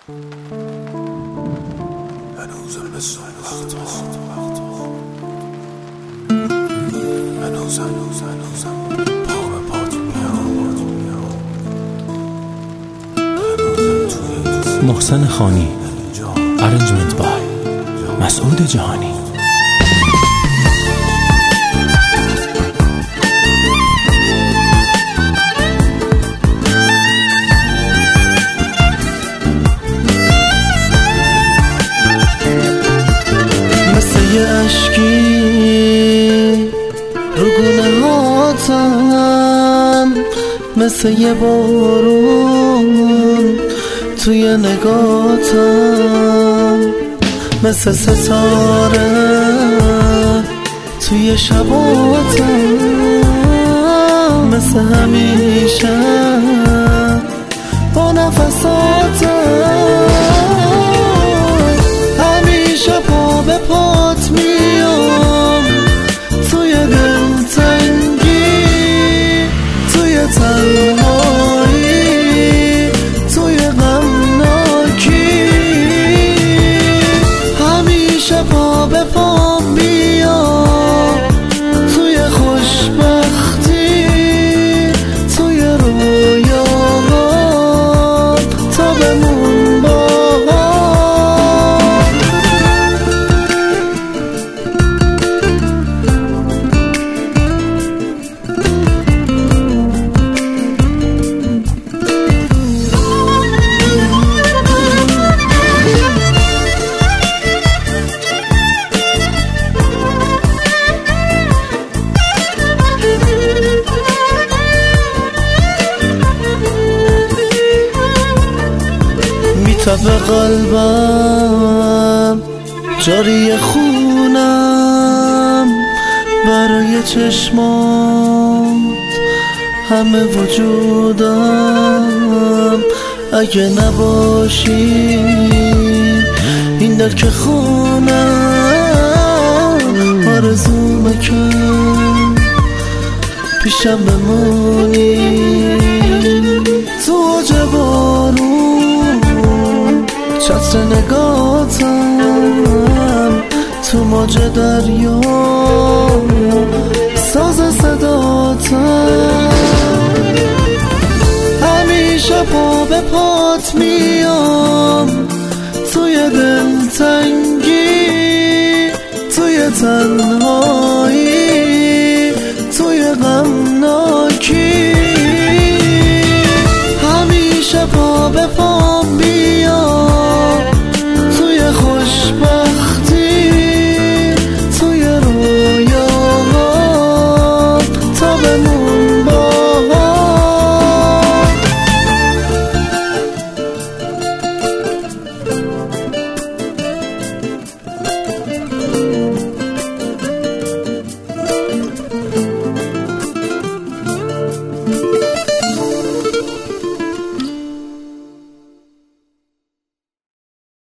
هنوزم مثل هنوزم پا به پات میام. محسن خانی، ارنجمنت بای مسعود جهانی. مثل یه عشقی رو گونه هاتم، مثل یه بارون توی نگاتم، مثل ستاره توی شباتم، مثل همیشه با نفساتم. همیشه پا به پات میام، توی دلتنگی، توی تنهایی، توی غمناکی. همیشه پا به پا میام، توی خوشبختی، توی رویاها تا بمون با تب قلبم جاری خونم، برای چشمات همه وجودم. اگه نباشی این در که خونم، آرزومه که پیشم بمونی. تو اوج بارون چتر نگاتم، تو موج دریا ساز صداتم. همیشه پا به پات میام، توی دلتنگی، توی تنها